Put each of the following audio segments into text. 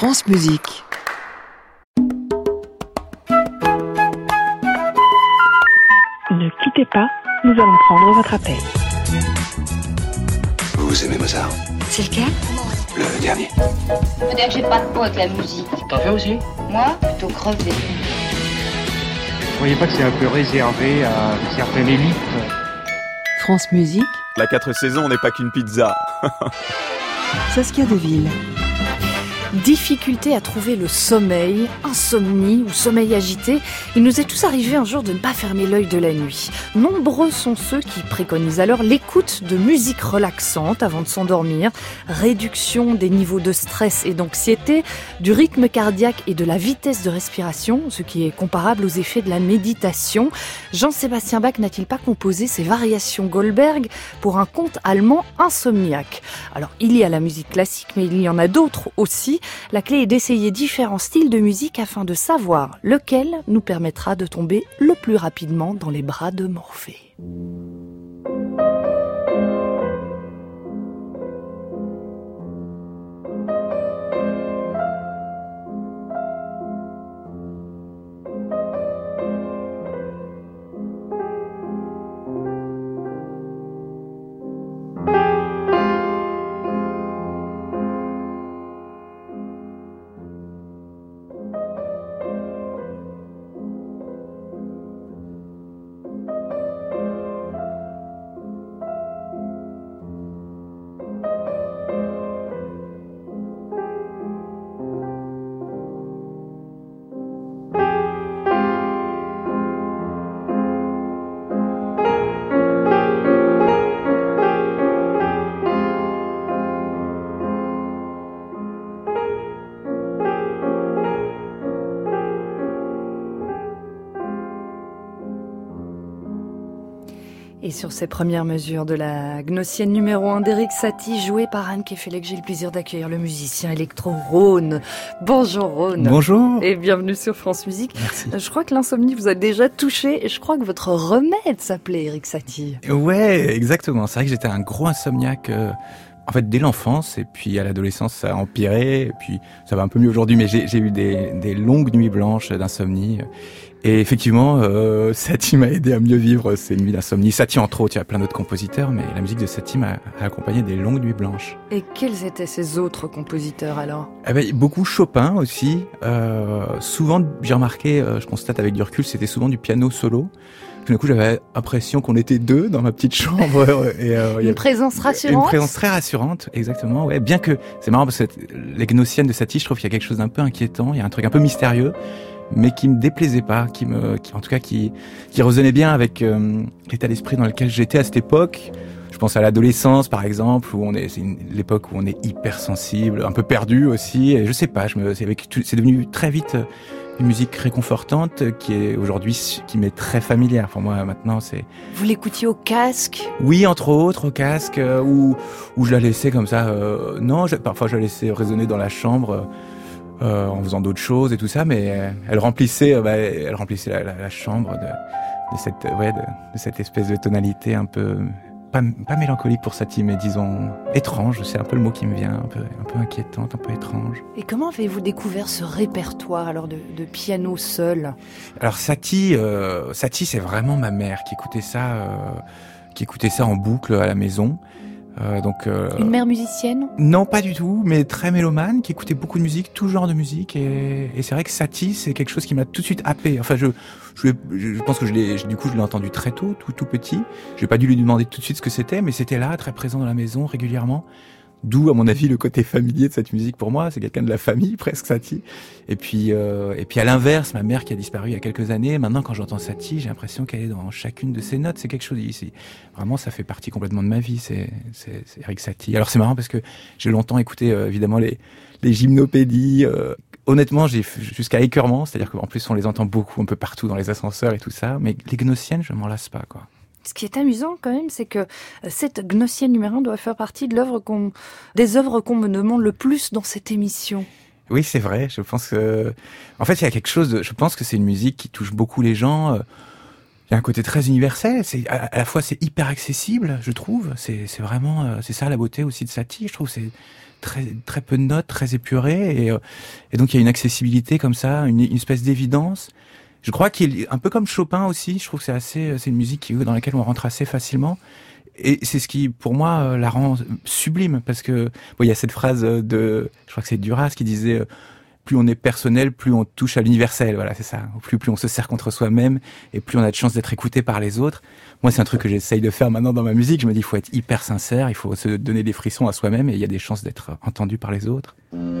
France Musique. Ne quittez pas, nous allons prendre votre appel. Vous aimez Mozart? C'est lequel? Le dernier. Faut dire que j'ai pas de peau avec la musique. T'en fais aussi? Moi, plutôt crevé. Vous voyez pas que c'est un peu réservé à une certaine élite? France Musique. La 4 saisons n'est pas qu'une pizza. Saskia Deville. Difficulté à trouver le sommeil, insomnie ou sommeil agité, il nous est tous arrivé un jour de ne pas fermer l'œil de la nuit. Nombreux sont ceux qui préconisent alors l'écoute de musique relaxante avant de s'endormir, réduction des niveaux de stress et d'anxiété, du rythme cardiaque et de la vitesse de respiration, ce qui est comparable aux effets de la méditation. Jean-Sébastien Bach n'a-t-il pas composé ses variations Goldberg pour un conte allemand insomniaque? Alors, il y a la musique classique, mais il y en a d'autres aussi. La clé est d'essayer différents styles de musique afin de savoir lequel nous permettra de tomber le plus rapidement dans les bras de Morphée. Et sur ces premières mesures de la Gnossienne numéro 1 d'Erik Satie, jouée par Anne Kefelec, j'ai le plaisir d'accueillir le musicien électro Rhône. Bonjour Rhône. Bonjour. Et bienvenue sur France Musique. Merci. Je crois que l'insomnie vous a déjà touché et je crois que votre remède s'appelait Erik Satie. Ouais, exactement. C'est vrai que j'étais un gros insomniaque en fait dès l'enfance et puis à l'adolescence ça a empiré et puis ça va un peu mieux aujourd'hui mais j'ai eu des longues nuits blanches d'insomnie. Et effectivement, Satie m'a aidé à mieux vivre ces nuits d'insomnie. Satie entre autres, il y a plein d'autres compositeurs, mais la musique de Satie m'a accompagné des longues nuits blanches. Et quels étaient ces autres compositeurs alors? Beaucoup Chopin aussi. Souvent, j'ai remarqué, je constate avec du recul, c'était souvent du piano solo. Tout d'un coup, j'avais l'impression qu'on était deux dans ma petite chambre. Et, une présence rassurante. Une présence très rassurante, exactement. Ouais, bien que c'est marrant parce que les Gnossiennes de Satie, je trouve qu'il y a quelque chose d'un peu inquiétant. Il y a un truc un peu mystérieux, mais qui me déplaisait pas, qui résonnait bien avec l'état d'esprit dans lequel j'étais à cette époque. Je pense à l'adolescence, par exemple, où c'est l'époque où on est hypersensible, un peu perdu aussi. Et je sais pas, c'est devenu très vite une musique réconfortante qui est aujourd'hui qui m'est très familière pour moi maintenant. Vous l'écoutiez au casque? Oui, entre autres au casque, où je la laissais comme ça. Parfois je la laissais résonner dans la chambre. En faisant d'autres choses et tout ça, mais elle remplissait la chambre de cette espèce de tonalité un peu pas mélancolique pour Satie, mais disons étrange. C'est un peu le mot qui me vient, un peu inquiétante, un peu étrange. Et comment avez-vous découvert ce répertoire alors de piano seul? Alors Satie, c'est vraiment ma mère qui écoutait ça en boucle à la maison. Une mère musicienne? Non, pas du tout, mais très mélomane, qui écoutait beaucoup de musique, tout genre de musique, et c'est vrai que Satie, c'est quelque chose qui m'a tout de suite happé. Enfin, je pense que je l'ai entendu très tôt, tout petit. J'ai pas dû lui demander tout de suite ce que c'était, mais c'était là, très présent dans la maison, régulièrement. D'où, à mon avis, le côté familier de cette musique pour moi. C'est quelqu'un de la famille, presque, Satie. Et puis à l'inverse, ma mère qui a disparu il y a quelques années, maintenant, quand j'entends Satie, j'ai l'impression qu'elle est dans chacune de ses notes. C'est quelque chose ici. Vraiment, ça fait partie complètement de ma vie. C'est Erik Satie. Alors, c'est marrant parce que j'ai longtemps écouté, évidemment, les gymnopédies, honnêtement, j'ai jusqu'à écœurement. C'est-à-dire qu'en plus, on les entend beaucoup, un peu partout dans les ascenseurs et tout ça. Mais les Gnossiennes, je m'en lasse pas, quoi. Ce qui est amusant quand même, c'est que cette Gnossienne numéro 1 doit faire partie de des œuvres qu'on me demande le plus dans cette émission. Oui, c'est vrai. Je pense que, en fait, il y a quelque chose je pense que c'est une musique qui touche beaucoup les gens. y a un côté très universel. C'est à la fois c'est hyper accessible, je trouve. C'est vraiment c'est ça la beauté aussi de Satie. Je trouve c'est très peu de notes, très épuré et donc il y a une accessibilité comme ça, une espèce d'évidence. Je crois qu'il est un peu comme Chopin aussi. Je trouve que c'est une musique dans laquelle on rentre assez facilement. Et c'est ce qui, pour moi, la rend sublime, parce que il y a cette phrase je crois que c'est Duras qui disait plus on est personnel, plus on touche à l'universel. Voilà, c'est ça. Plus on se serre contre soi-même, et plus on a de chance d'être écouté par les autres. Moi, c'est un truc que j'essaye de faire maintenant dans ma musique. Je me dis, il faut être hyper sincère, il faut se donner des frissons à soi-même, et il y a des chances d'être entendu par les autres.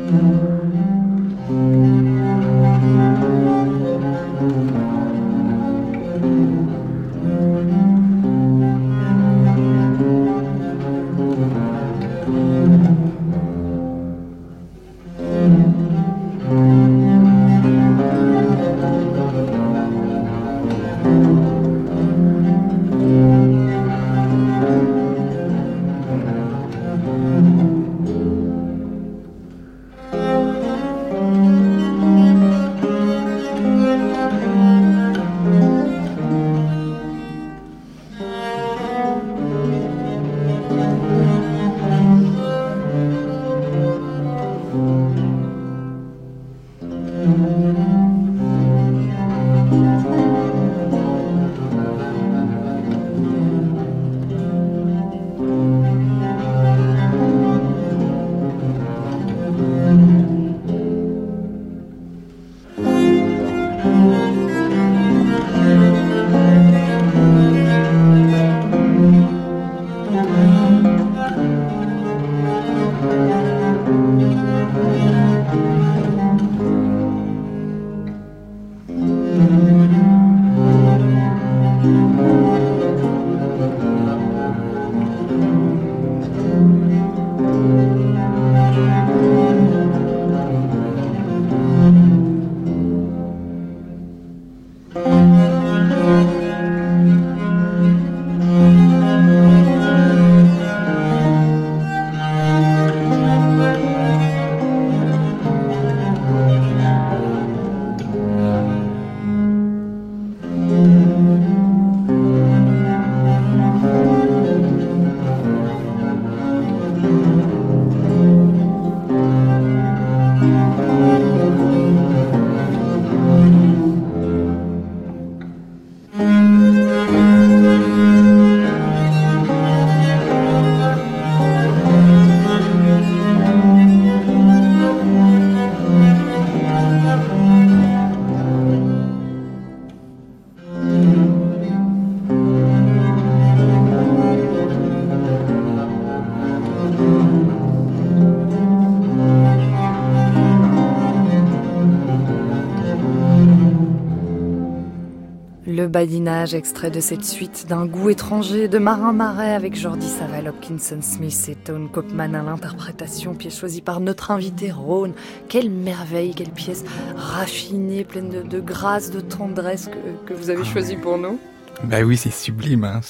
Le badinage, extrait de cette suite d'un goût étranger de Marin Marais avec Jordi Savall, Hopkinson Smith et Tone Kopman à l'interprétation, pièce choisie par notre invité Rhône. Quelle merveille, quelle pièce raffinée, pleine de grâce, de tendresse que vous avez choisie pour nous. Bah oui, c'est sublime. Hein.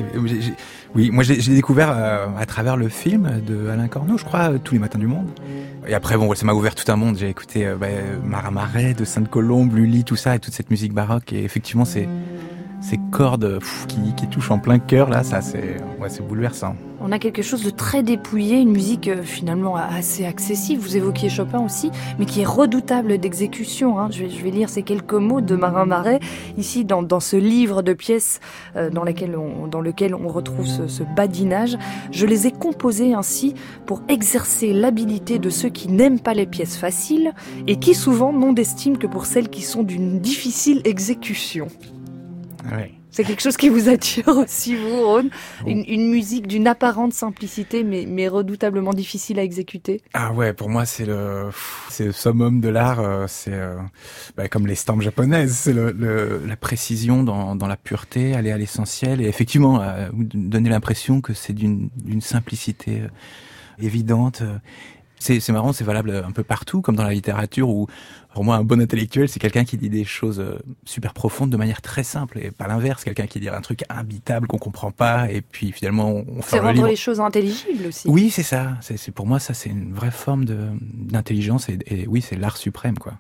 Oui, moi j'ai découvert à travers le film de Alain Corneau, je crois, Tous les matins du monde. Et après, bon, ça m'a ouvert tout un monde. J'ai écouté Marin Marais, de Sainte-Colombe, Lully, tout ça, et toute cette musique baroque. Et effectivement, ces cordes qui touchent en plein cœur, là, ça, c'est bouleversant. On a quelque chose de très dépouillé, une musique finalement assez accessible. Vous évoquiez Chopin aussi, mais qui est redoutable d'exécution. Hein. Je vais lire ces quelques mots de Marin Marais, ici dans ce livre de pièces dans lequel on retrouve ce badinage. Je les ai composés ainsi pour exercer l'habilité de ceux qui n'aiment pas les pièces faciles et qui souvent n'ont d'estime que pour celles qui sont d'une difficile exécution. Ouais. C'est quelque chose qui vous attire aussi, vous, Rhône. Une musique d'une apparente simplicité, mais redoutablement difficile à exécuter. Ah ouais, pour moi, c'est le summum de l'art. C'est comme les stampes japonaises. C'est la précision dans la pureté, aller à l'essentiel. Et effectivement, donner l'impression que c'est d'une simplicité évidente. C'est marrant, c'est valable un peu partout, comme dans la littérature, où pour moi un bon intellectuel, c'est quelqu'un qui dit des choses super profondes de manière très simple, et pas l'inverse, quelqu'un qui dit un truc imbitable qu'on comprend pas, et puis finalement on fait c'est rendre les choses intelligibles aussi. Oui, c'est ça. C'est pour moi ça, c'est une vraie forme d'intelligence, et oui, c'est l'art suprême, quoi.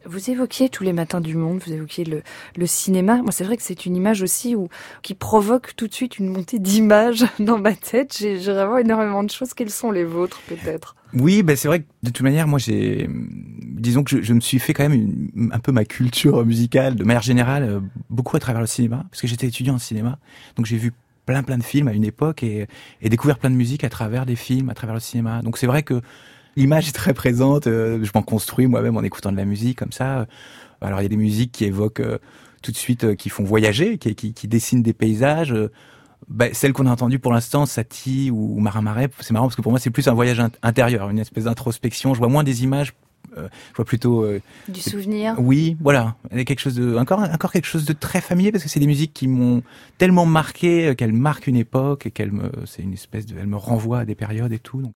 Vous évoquiez tous les matins du monde, vous évoquiez le cinéma. Moi, c'est vrai que c'est une image aussi qui provoque tout de suite une montée d'images dans ma tête. J'ai vraiment énormément de choses. Quelles sont les vôtres, peut-être ? Oui, ben c'est vrai que de toute manière, moi, disons que je me suis fait quand même un peu ma culture musicale, de manière générale, beaucoup à travers le cinéma, parce que j'étais étudiant en cinéma, donc j'ai vu plein de films à une époque et découvert plein de musique à travers des films, à travers le cinéma. Donc c'est vrai que l'image est très présente. Je m'en construis moi-même en écoutant de la musique comme ça. Alors il y a des musiques qui évoquent tout de suite, qui font voyager, qui dessinent des paysages. Celle qu'on a entendue pour l'instant, Satie ou Marin Marais, c'est marrant parce que pour moi c'est plus un voyage intérieur, une espèce d'introspection. Je vois moins des images, je vois plutôt du souvenir. Oui, voilà, quelque chose de encore quelque chose de très familier parce que c'est des musiques qui m'ont tellement marqué qu'elles marquent une époque et c'est une espèce de, elles me renvoient à des périodes et tout. Donc.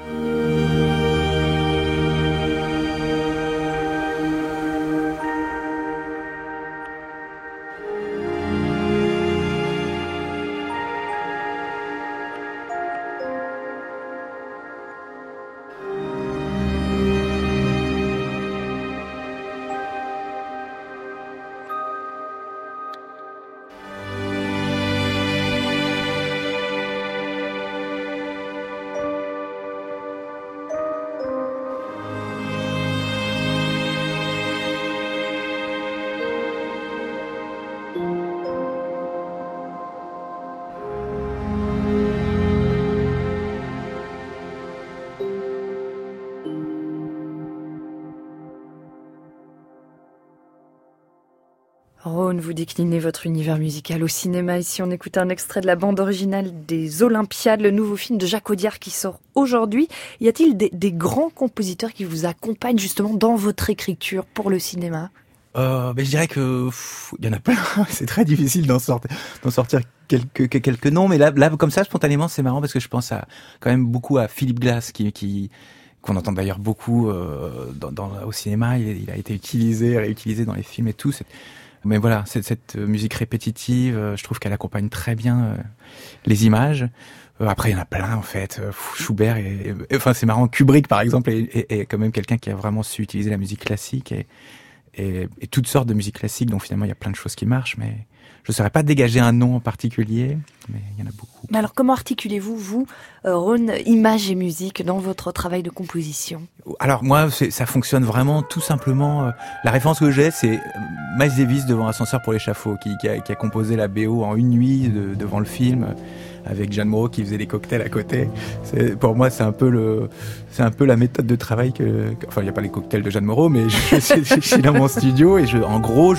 Rhône, vous déclinez votre univers musical au cinéma. Ici, on écoute un extrait de la bande originale des Olympiades, le nouveau film de Jacques Audiard qui sort aujourd'hui. Y a-t-il des grands compositeurs qui vous accompagnent justement dans votre écriture pour le cinéma ? Je dirais que il y en a plein. C'est très difficile d'en sortir quelques noms, mais là comme ça spontanément c'est marrant parce que je pense quand même beaucoup à Philip Glass qu'on entend d'ailleurs beaucoup au cinéma. Il a été réutilisé dans les films et tout. Mais voilà, cette musique répétitive, je trouve qu'elle accompagne très bien les images. Après, il y en a plein en fait. Schubert enfin c'est marrant. Kubrick par exemple est quand même quelqu'un qui a vraiment su utiliser la musique classique et toutes sortes de musique classique. Donc finalement, il y a plein de choses qui marchent, mais je ne saurais pas dégager un nom en particulier, mais il y en a beaucoup. Mais alors, comment articulez-vous, Rhône, image et musique dans votre travail de composition ? Alors moi, ça fonctionne vraiment tout simplement. La référence que j'ai, c'est Miles Davis devant Ascenseur pour l'échafaud, qui a composé la BO en une nuit devant le film, avec Jeanne Moreau qui faisait des cocktails à côté. Pour moi, c'est un peu la méthode de travail enfin, il n'y a pas les cocktails de Jeanne Moreau, mais je suis dans mon studio et en gros,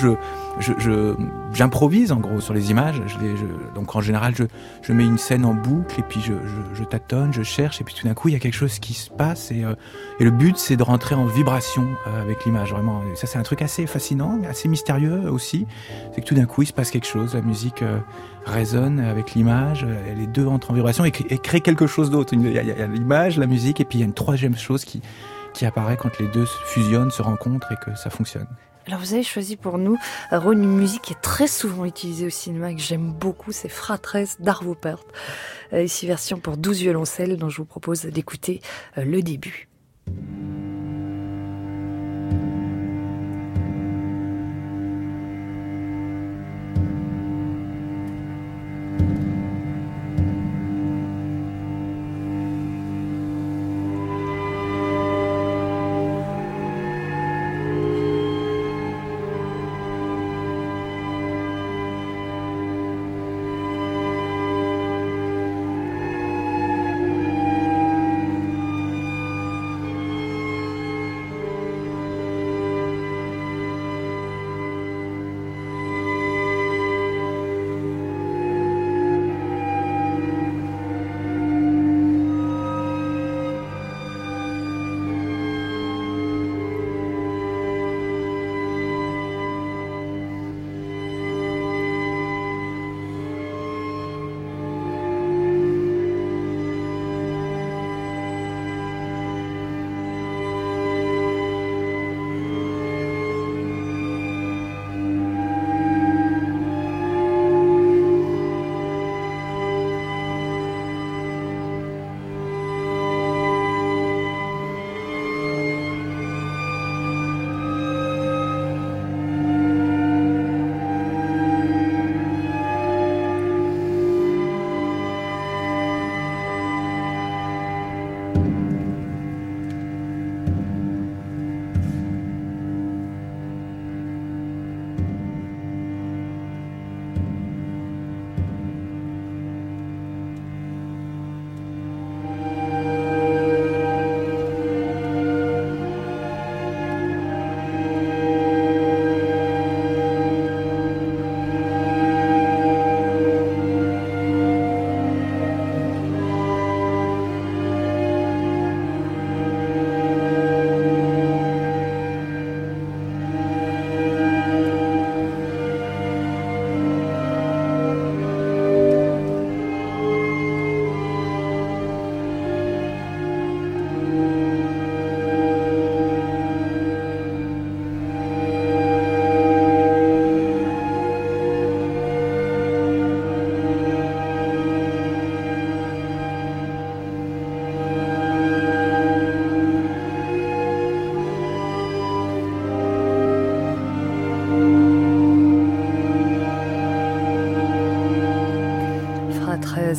j'improvise en gros sur les images. Donc en général, je mets une scène en boucle et puis je tâtonne, je cherche et puis tout d'un coup, il y a quelque chose qui se passe et le but, c'est de rentrer en vibration avec l'image. Vraiment, ça c'est un truc assez fascinant, assez mystérieux aussi. C'est que tout d'un coup, il se passe quelque chose. La musique résonne avec l'image, les deux entrent en vibration et créent quelque chose d'autre. Il y a l'image, la musique, et puis il y a une troisième chose qui apparaît quand les deux fusionnent, se rencontrent et que ça fonctionne. Alors vous avez choisi pour nous, Rhône, une musique qui est très souvent utilisée au cinéma et que j'aime beaucoup, c'est Fratres d'Arvo Pärt. Ici version pour 12 violoncelles dont je vous propose d'écouter le début.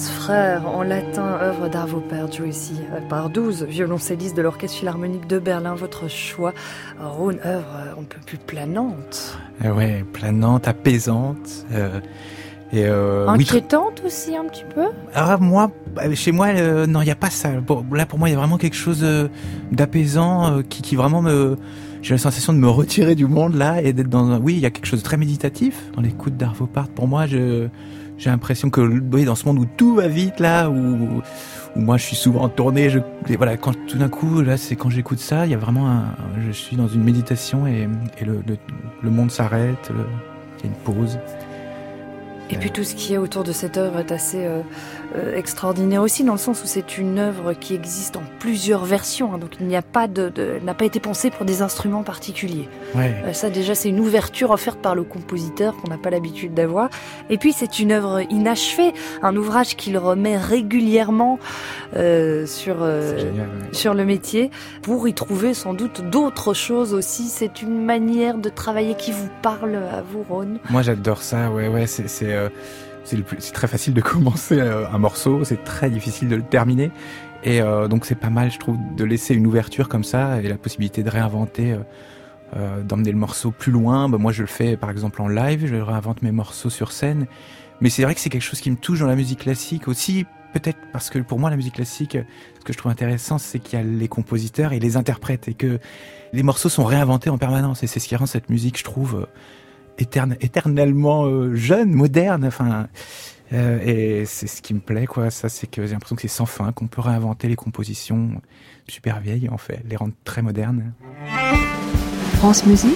frères en latin, œuvre d'Arvo Pärt, jouée ici par 12 violoncellistes de l'Orchestre Philharmonique de Berlin. Votre choix, Rhône, œuvre on ne peut plus planante. Ouais, planante, apaisante. Inquiétante aussi un petit peu. Chez moi, non, il n'y a pas ça. Là, pour moi, il y a vraiment quelque chose d'apaisant qui vraiment me... J'ai la sensation de me retirer du monde là et d'être dans un... Oui, il y a quelque chose de très méditatif dans l'écoute d'Arvo Pärt. Pour moi, j'ai l'impression que oui, dans ce monde où tout va vite là, où moi je suis souvent en tournée, voilà, quand tout d'un coup là, c'est quand j'écoute ça, il y a vraiment je suis dans une méditation et le monde s'arrête, il y a une pause. Et puis tout ce qui est autour de cette œuvre est assez extraordinaire aussi, dans le sens où c'est une œuvre qui existe en plusieurs versions, hein, donc il n'y a pas n'a pas été pensé pour des instruments particuliers. Ouais. Ça déjà c'est une ouverture offerte par le compositeur qu'on n'a pas l'habitude d'avoir. Et puis c'est une œuvre inachevée, un ouvrage qu'il remet régulièrement sur le métier pour y trouver sans doute d'autres choses aussi. C'est une manière de travailler qui vous parle à vous, Rhône? Moi j'adore ça, ouais, c'est très facile de commencer un morceau, c'est très difficile de le terminer. Et donc c'est pas mal, je trouve, de laisser une ouverture comme ça et la possibilité de réinventer, d'emmener le morceau plus loin. Moi je le fais par exemple en live, je réinvente mes morceaux sur scène. Mais c'est vrai que c'est quelque chose qui me touche dans la musique classique aussi, peut-être parce que pour moi la musique classique, ce que je trouve intéressant, c'est qu'il y a les compositeurs et les interprètes et que les morceaux sont réinventés en permanence. Et c'est ce qui rend cette musique, je trouve, éternellement jeune, moderne, et c'est ce qui me plaît, quoi. Ça, c'est que j'ai l'impression que c'est sans fin, qu'on peut réinventer les compositions super vieilles, en fait, les rendre très modernes. France Musique,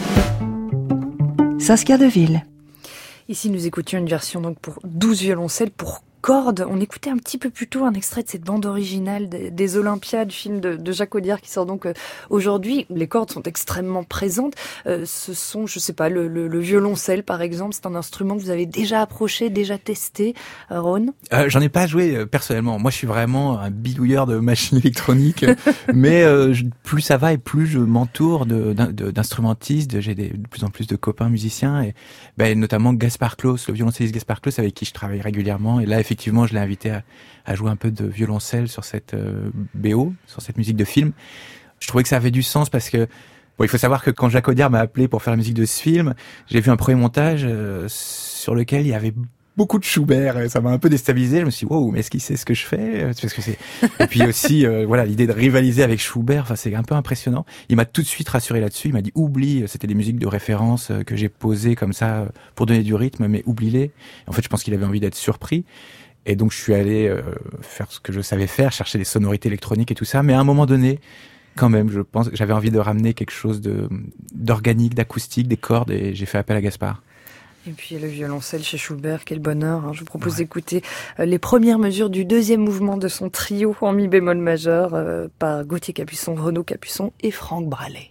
Saskia Deville. Ici, nous écoutions une version donc pour 12 violoncelles pour cordes. On écoutait un petit peu plus tôt un extrait de cette bande originale des Olympiades, film de Jacques Audiard qui sort donc aujourd'hui. Les cordes sont extrêmement présentes. Ce sont, je sais pas, le violoncelle par exemple, c'est un instrument que vous avez déjà approché, déjà testé, Rhône? J'en ai pas joué personnellement. Moi, je suis vraiment un bidouilleur de machines électroniques, mais plus ça va et plus je m'entoure d'instrumentistes. J'ai de plus en plus de copains musiciens et notamment Gaspard Claus, le violoncelliste Gaspard Claus avec qui je travaille régulièrement. Et là, effectivement, je l'ai invité à jouer un peu de violoncelle sur cette BO, sur cette musique de film. Je trouvais que ça avait du sens parce que il faut savoir que quand Jacques Audiard m'a appelé pour faire la musique de ce film, j'ai vu un premier montage sur lequel il y avait beaucoup de Schubert et ça m'a un peu déstabilisé. Je me suis dit, wow, mais est-ce qu'il sait ce que je fais? Parce que et puis aussi, l'idée de rivaliser avec Schubert, c'est un peu impressionnant. Il m'a tout de suite rassuré là-dessus. Il m'a dit, oublie, c'était des musiques de référence que j'ai posées comme ça pour donner du rythme, mais oublie-les. En fait, je pense qu'il avait envie d'être surpris. Et donc, je suis allé faire ce que je savais faire, chercher des sonorités électroniques et tout ça. Mais à un moment donné, quand même, je pense que j'avais envie de ramener quelque chose d'organique, d'acoustique, des cordes, et j'ai fait appel à Gaspard. Et puis le violoncelle chez Schubert, quel bonheur. Je vous propose d'écouter les premières mesures du deuxième mouvement de son trio en mi bémol majeur par Gauthier Capuçon, Renaud Capuçon et Franck Bralet.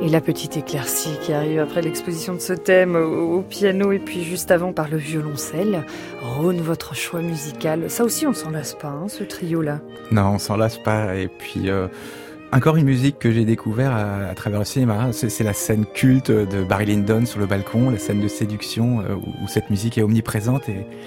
Et la petite éclaircie qui arrive après l'exposition de ce thème au piano et puis juste avant par le violoncelle. Rhône, votre choix musical, ça aussi on ne s'en lasse pas, hein, ce trio-là. Non, on s'en lasse pas. Et puis, encore une musique que j'ai découvert à travers le cinéma, c'est la scène culte de Barry Lyndon sur le balcon, la scène de séduction où cette musique est omniprésente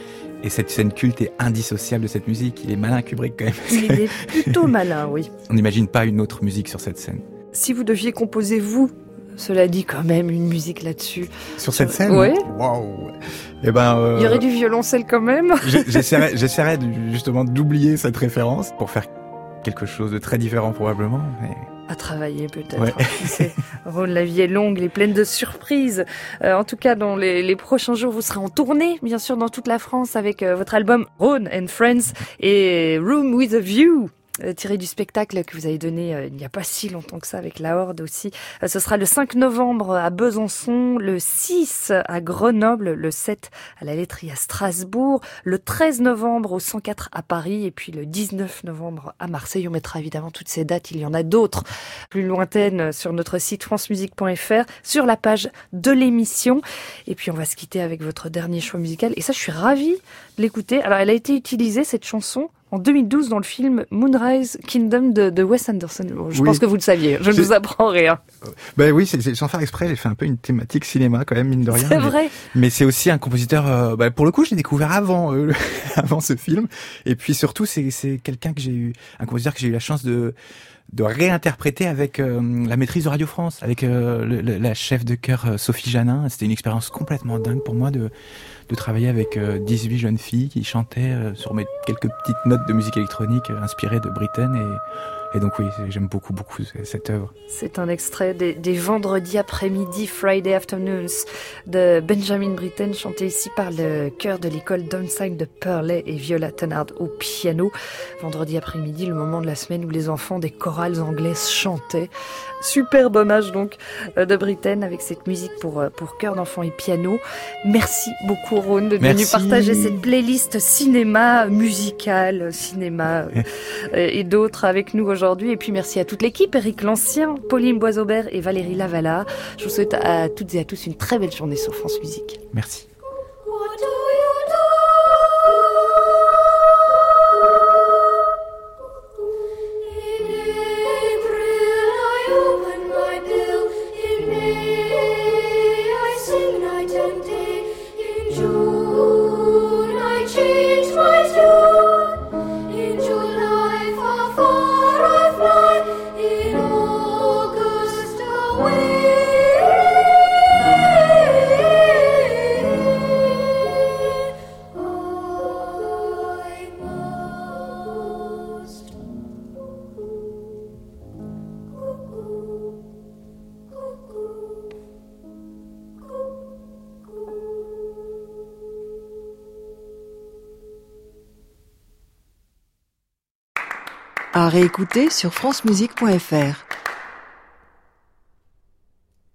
et cette scène culte est indissociable de cette musique. Il est malin, Kubrick, quand même. Il est plutôt malin, oui. On n'imagine pas une autre musique sur cette scène. Si vous deviez composer, vous, cela dit quand même, une musique là-dessus. Sur cette scène? Oui. Waouh. Eh ben, il y aurait du violoncelle quand même. J'essaierais justement d'oublier cette référence pour faire quelque chose de très différent probablement. Mais... à travailler peut-être. Ouais. Rhône, la vie est longue, elle est pleine de surprises. En tout cas, dans les prochains jours, vous serez en tournée, bien sûr, dans toute la France avec votre album Rhône and Friends et Room with a View. Tiré du spectacle que vous avez donné il n'y a pas si longtemps que ça avec la Horde aussi. Ce sera le 5 novembre à Besançon, le 6 à Grenoble, le 7 à la Laiterie à Strasbourg, le 13 novembre au 104 à Paris et puis le 19 novembre à Marseille. On mettra évidemment toutes ces dates, il y en a d'autres plus lointaines sur notre site francemusique.fr, sur la page de l'émission. Et puis on va se quitter avec votre dernier choix musical et ça je suis ravie de l'écouter. Alors elle a été utilisée cette chanson en 2012 dans le film Moonrise Kingdom de Wes Anderson. Je pense que vous le saviez, je ne vous apprends rien. Ben oui, c'est sans faire exprès, j'ai fait un peu une thématique cinéma quand même, mine de rien. C'est vrai. Mais c'est aussi un compositeur, pour le coup, je l'ai découvert avant ce film. Et puis surtout, c'est quelqu'un un compositeur que j'ai eu la chance de réinterpréter avec la maîtrise de Radio France, avec la chef de chœur Sophie Janin. C'était une expérience complètement dingue pour moi de travailler avec 18 jeunes filles qui chantaient sur mes quelques petites notes de musique électronique inspirées de Britten. Et donc oui, j'aime beaucoup cette œuvre. C'est un extrait des vendredis après-midi, Friday Afternoons, de Benjamin Britten, chanté ici par le chœur de l'école Downside de Purley et Viola Tennard au piano. Vendredi après-midi, le moment de la semaine où les enfants des chorales anglaises chantaient. Superbe hommage donc de Britten avec cette musique pour chœur d'enfants et piano. Merci beaucoup Rhône de venir partager cette playlist cinéma, musicale, cinéma et d'autres avec nous aujourd'hui. Et puis merci à toute l'équipe, Eric Lancien, Pauline Boisaubert et Valérie Lavala. Je vous souhaite à toutes et à tous une très belle journée sur France Musique. Merci. À réécouter sur francemusique.fr.